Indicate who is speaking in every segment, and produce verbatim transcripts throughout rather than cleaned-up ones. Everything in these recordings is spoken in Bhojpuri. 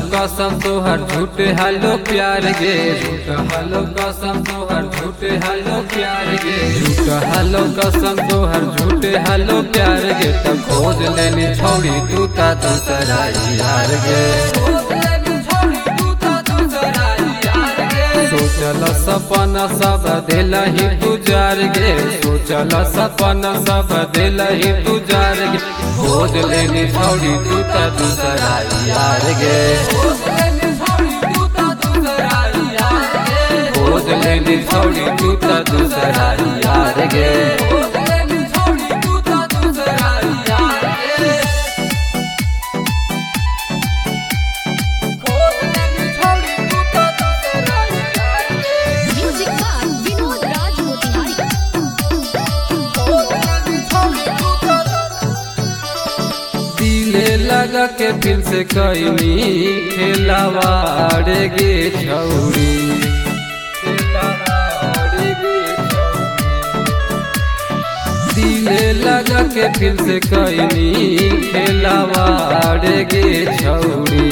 Speaker 1: कसम तोहर झूठे हालो प्यार गे झूठ हालो कसम तोहर झूठे हालो प्यार गे झूठ हालो कसम तोहर झूठे हालो प्यार गे तब खोज लेनी छोड़ी तू ता दूसरा यार गे सोचल सपना सब दिल ही गुजार गे सोचल सपना सब दिल ही गुजार गे खोज लेनी छोड़ी तू ता दूसरा यार गे खोज लेनी छोड़ी तू ता दूसरा यार गे लगा के दिल से कैनी खेलावाड़ गे छौड़ी दिले लगा के दिल से कैनी खेलावाड़ गे छौड़ी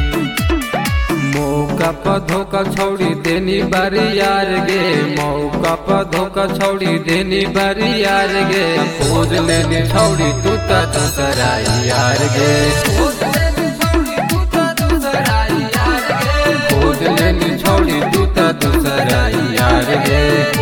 Speaker 1: मौका पर धोखा छोड़ी देनी बारी यार गे मौका पर धोखा छोड़ी देनी बारी यार गे खोज लेनी छोड़ी तू ता दूसरा यार गे खोज लेनी छोड़ी तू ता दूसरा यार गे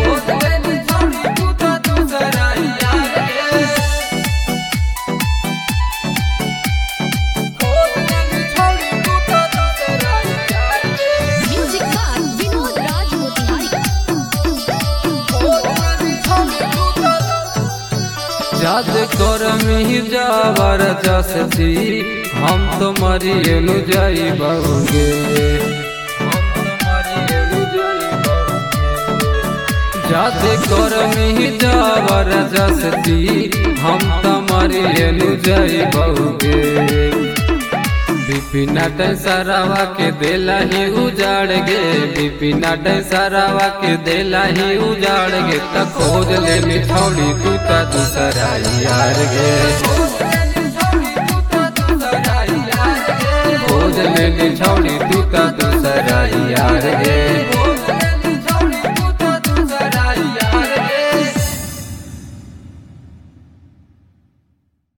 Speaker 1: याद कर मिर्जावर जसती हम तो मरिए नु जाई बहुगे याद कर मिर्जावर जसती हम तो मरिए नु जाई बहुगे बिपिना डैसरावा के देला ही उजाड़ गे बिपिना डैसरावा के देला ही उजाड़ गे त खोज लेनी छोड़ी तू ता दूसरा यार गे खोज लेनी छोड़ी तू ता दूसरा यार गे।